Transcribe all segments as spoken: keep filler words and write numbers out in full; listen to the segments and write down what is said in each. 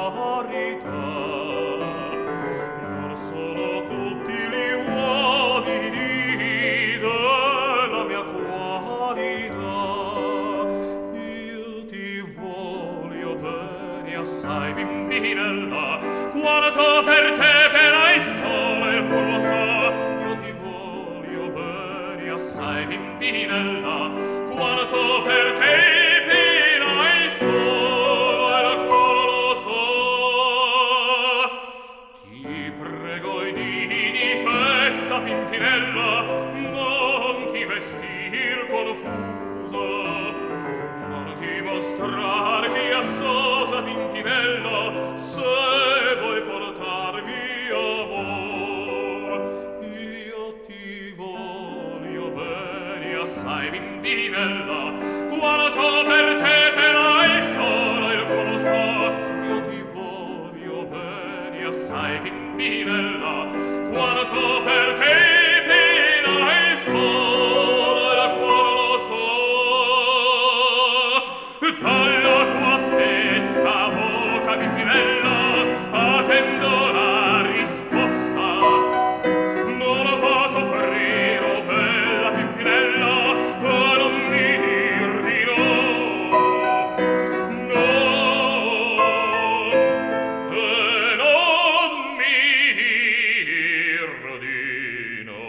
carità. Non sono tutti gli uomini della mia qualità. Io ti voglio bene assai, bimbinella, quanto per te pena il sole il cuor lo sa. Io ti voglio bene assai, bimbinella, quanto per te pena il sole il cuor lo sa. Ti prego i dì di festa, Pimpinella, non ti vestir confusa, non ti mostrar chiassosa, Pimpinella, se vuoi portarmi amor. Io ti voglio bene assai, Pimpinella, quanto per te pena il sole il cuor lo sa. Io ti voglio bene assai, Pimpinella, quanto per te pena il sole il cuor lo sa. Dalla tua stessa bocca, Pimpinella, attendo la risposta. Non va soffrire, oh bella Pimpinella, non mi dir di no. No, e non mi dir di no.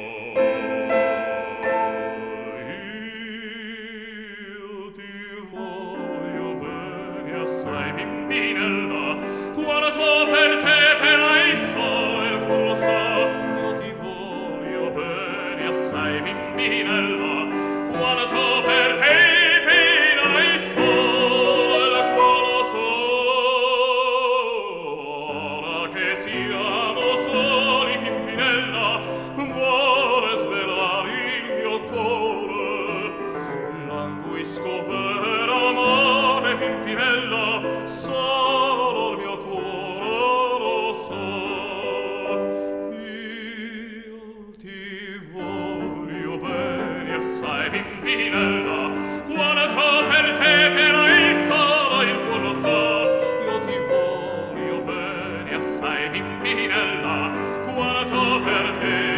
Io ti voglio bene assai, Pimpinella, quanto per te pena il sole il cuor lo sa. Io ti voglio bene assai, Pimpinella, quanto per te pena il sole il cuor lo sa. Ora che siamo soli, Pimpinella, vuole svelare il mio cuore. Languisco per amore, Pimpinella, solo il mio cuore lo sa. Io ti voglio bene assai, Pimpinella, quanto per te pena il sole il cuor lo sa. Io ti voglio bene assai, Pimpinella, quanto per te